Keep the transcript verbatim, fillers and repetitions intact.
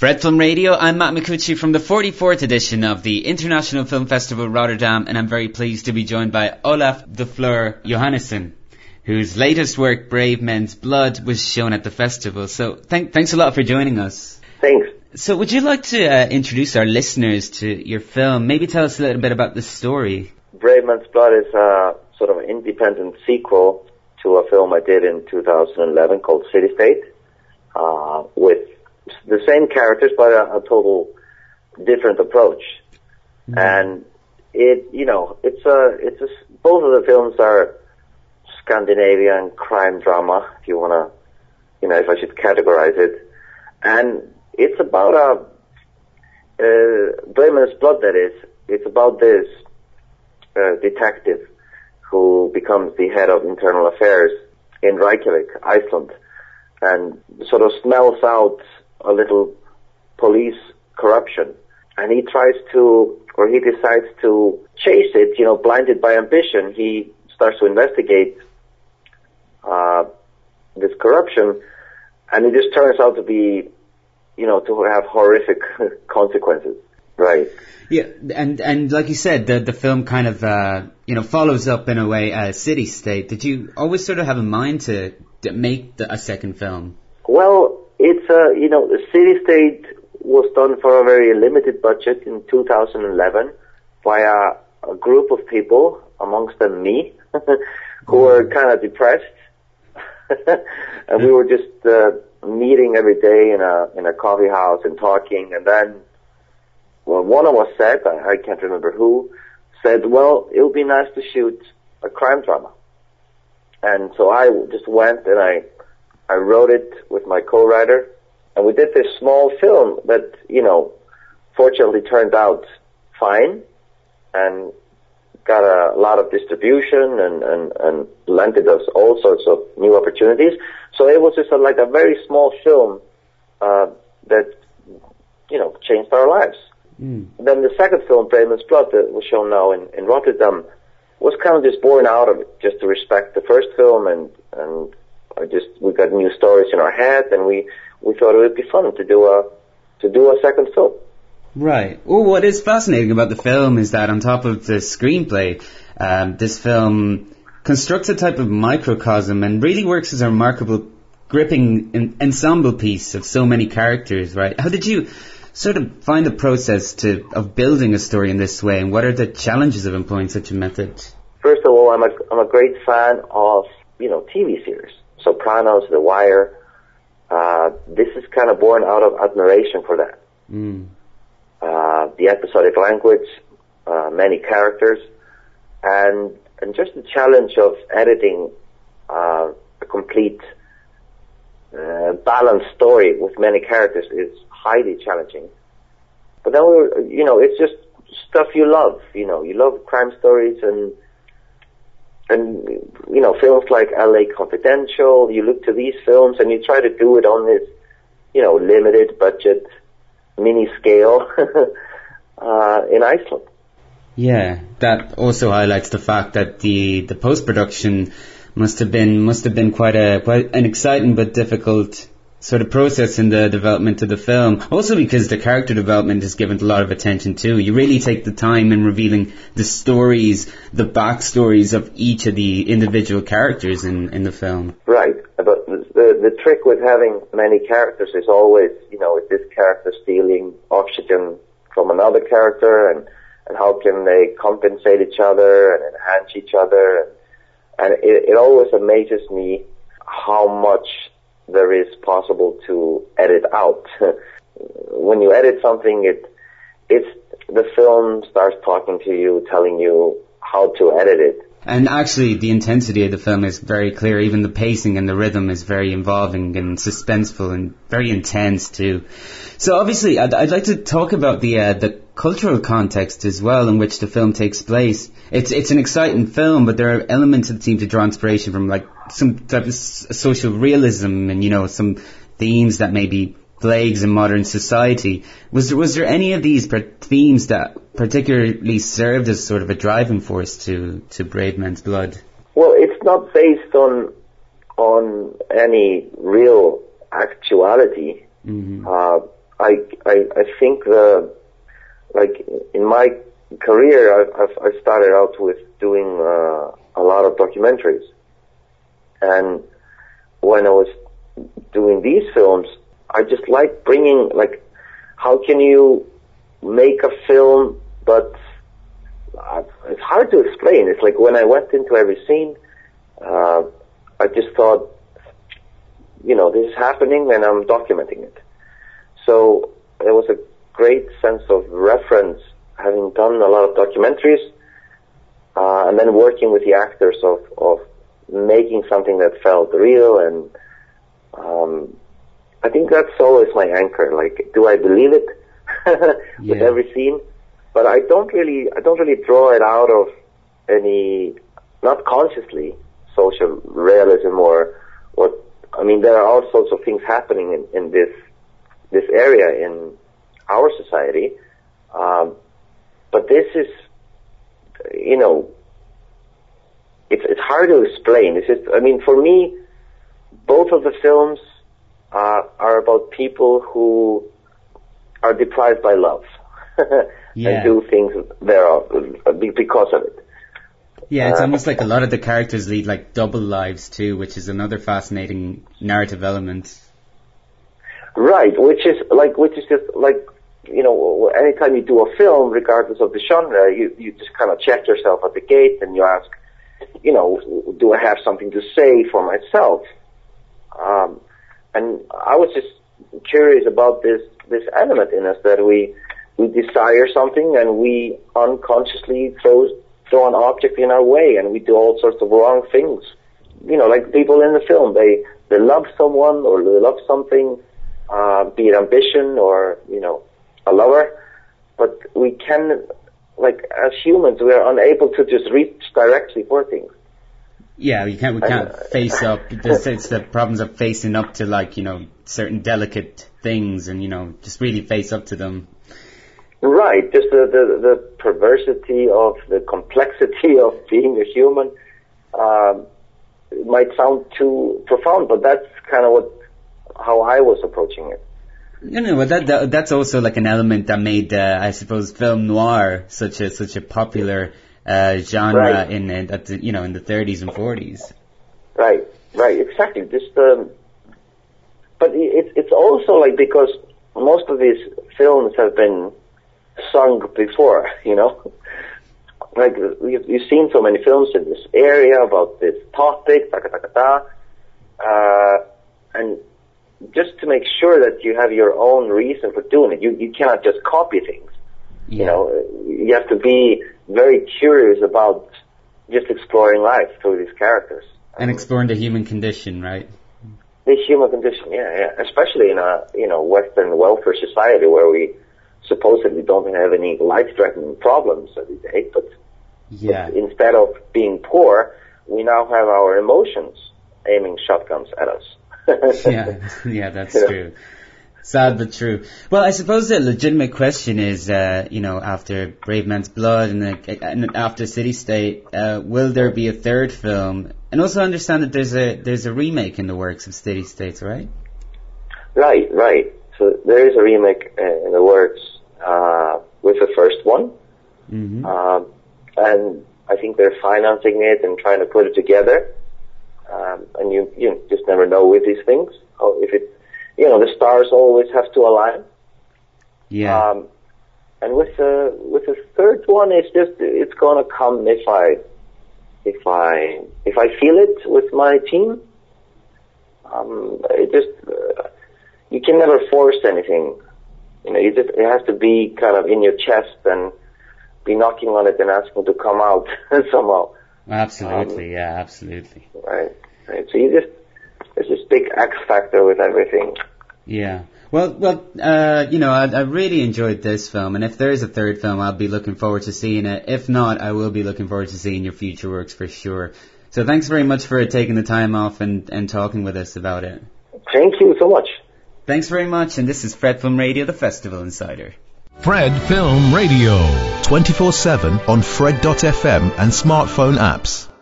Bread Film Radio. I'm Matt Micucci from the forty-fourth edition of the International Film Festival Rotterdam, and I'm very pleased to be joined by Olaf de Fleur Johannesson, whose latest work, Brave Men's Blood, was shown at the festival. So th- thanks a lot for joining us. Thanks. So would you like to uh, introduce our listeners to your film? Maybe tell us a little bit about the story. Brave Men's Blood is a sort of an independent sequel to a film I did in two thousand eleven called City State, uh, with the same characters but a, a total different approach. Mm-hmm. And it, you know, it's a, it's a, both of the films are Scandinavian crime drama, if you want to, you know, if I should categorize it. And it's about a, uh, Brave Men's Blood, that is. It's about this uh, detective who becomes the head of internal affairs in Reykjavik, Iceland, and sort of smells out a little police corruption. And he tries to, or he decides to chase it, you know, blinded by ambition. He starts to investigate uh, this corruption, and it just turns out to be, you know, to have horrific consequences. Right. Yeah, and and like you said, the the film kind of uh, you know follows up in a way a City State. Did you always sort of have in mind to, to make the, a second film? Well, it's uh, you know, the City State was done for a very limited budget in two thousand eleven by a, a group of people, amongst them me, who were kind of depressed, and we were just uh, meeting every day in a in a coffee house and talking, and then. Well, one of us said, I, I can't remember who, said, well, it would be nice to shoot a crime drama. And so I just went and I, I wrote it with my co-writer, and we did this small film that, you know, fortunately turned out fine and got a lot of distribution and, and, and landed us all sorts of new opportunities. So it was just a, like a very small film, uh, that, you know, changed our lives. Mm. Then the second film, Brave Men's Blood, that was shown now in, in Rotterdam, was kind of just born out of it, just to respect the first film, and and I just we got new stories in our head, and we, we thought it would be fun to do a to do a second film. Right. Well, what is fascinating about the film is that on top of the screenplay, um, this film constructs a type of microcosm and really works as a remarkable, gripping en- ensemble piece of so many characters. Right. How did you sort of find the process to of building a story in this way, and what are the challenges of employing such a method? First of all, I'm a I'm a great fan of, you know, T V series, Sopranos, The Wire. Uh, this is kind of born out of admiration for that. Mm. Uh, the episodic language, uh, many characters, and and just the challenge of editing uh, a complete uh, balanced story with many characters is highly challenging. But then we were, you know, it's just stuff you love, you know, you love crime stories and, and, you know, films like L A Confidential, you look to these films and you try to do it on this, you know, limited budget, mini scale, uh, in Iceland. Yeah, that also highlights the fact that the, the post-production must have been, must have been quite a, quite an exciting but difficult sort of process in the development of the film. Also because the character development is given a lot of attention to. You really take the time in revealing the stories, the backstories of each of the individual characters in, in the film. Right. But the, the, the trick with having many characters is always, you know, is this character stealing oxygen from another character, and, and how can they compensate each other and enhance each other? And, and it, it always amazes me how much there is possible to edit out. When you edit something, it it's the film starts talking to you, telling you how to edit it. And actually, the intensity of the film is very clear. Even the pacing and the rhythm is very involving and suspenseful and very intense too. So obviously, I'd, I'd like to talk about the uh, the cultural context as well in which the film takes place. It's it's an exciting film, but there are elements that seem to draw inspiration from like some type of s- social realism and, you know, some themes that may be plagues in modern society. Was there, was there any of these per- themes that particularly served as sort of a driving force to, to Brave Men's Blood? Well, it's not based on on any real actuality. Mm-hmm. Uh, I I, I think the, like, in my career, I've, I've, I started out with doing uh, a lot of documentaries. And when I was doing these films, I just like bringing, like, how can you make a film, but uh, it's hard to explain. It's like when I went into every scene, uh, I just thought, you know, this is happening and I'm documenting it. So there was a great sense of reference, having done a lot of documentaries, uh, and then working with the actors of, of making something that felt real. And um, I think that's always my anchor. Like, do I believe it with yeah. every scene? But I don't really, I don't really draw it out of any, not consciously, social realism or what. I mean, there are all sorts of things happening in, in this this area in our society, um, but this is, you know, it's it's hard to explain. It's just, I mean, for me, both of the films uh, are about people who are deprived by love yeah. and do things thereof because of it. Yeah, it's uh, almost like a lot of the characters lead like double lives too, which is another fascinating narrative element. Right, which is like, which is just like, you know, anytime you do a film, regardless of the genre, you, you just kind of check yourself at the gate and you ask, you know, do I have something to say for myself? Um, and I was just curious about this, this element in us that we, we desire something and we unconsciously throw, throw an object in our way and we do all sorts of wrong things. You know, like people in the film, they, they love someone or they love something, uh, be it ambition or, you know, a lover, but we can, like, as humans, we are unable to just reach directly for things. Yeah, we can't, we can't and, uh, face up. There's, it's the problems of facing up to, like, you know, certain delicate things and, you know, just really face up to them. Right, just the, the, the perversity of the complexity of being a human. Um, it might sound too profound, but that's kind of what, how I was approaching it. No, no, but that, that that's also like an element that made, uh, I suppose, film noir such a such a popular uh, genre right. in, in at the, you know, in the thirties and forties. Right, right, exactly. Just, um, but it's it's also like, because most of these films have been sung before, you know, like you've, you've seen so many films in this area about this topic, ta ta ta ta, uh, and just to make sure that you have your own reason for doing it. You you cannot just copy things. Yeah. You know, you have to be very curious about just exploring life through these characters. And exploring the human condition, right? The human condition, yeah, yeah. Especially in a, you know, Western welfare society where we supposedly don't have any life-threatening problems every day, but, yeah. but instead of being poor, we now have our emotions aiming shotguns at us. yeah, yeah, that's yeah. true. Sad but true. Well, I suppose the legitimate question is, uh, you know, after Brave Man's Blood and, the, and after City State, uh, will there be a third film? And also understand that there's a there's a remake in the works of City States, right? Right, right. So there is a remake uh, in the works uh, with the first one, mm-hmm. um, and I think they're financing it and trying to put it together. Um, and you, you just never know with these things. Oh, if it, you know, the stars always have to align. Yeah. Um, and with the with the third one, it's just it's gonna come if I if I if I feel it with my team. Um, it just uh, you can never force anything. You know, you just it has to be kind of in your chest and be knocking on it and asking to come out somehow. Absolutely, um, yeah, absolutely. Right, right. So you just, there's this big X factor with everything. Yeah. Well, well, uh, you know, I, I really enjoyed this film, and if there is a third film, I'll be looking forward to seeing it. If not, I will be looking forward to seeing your future works for sure. So thanks very much for taking the time off and, and talking with us about it. Thank you so much. Thanks very much, and this is Fred Film Radio, the Festival Insider. Fred Film Radio. twenty-four seven on Fred dot f m and smartphone apps.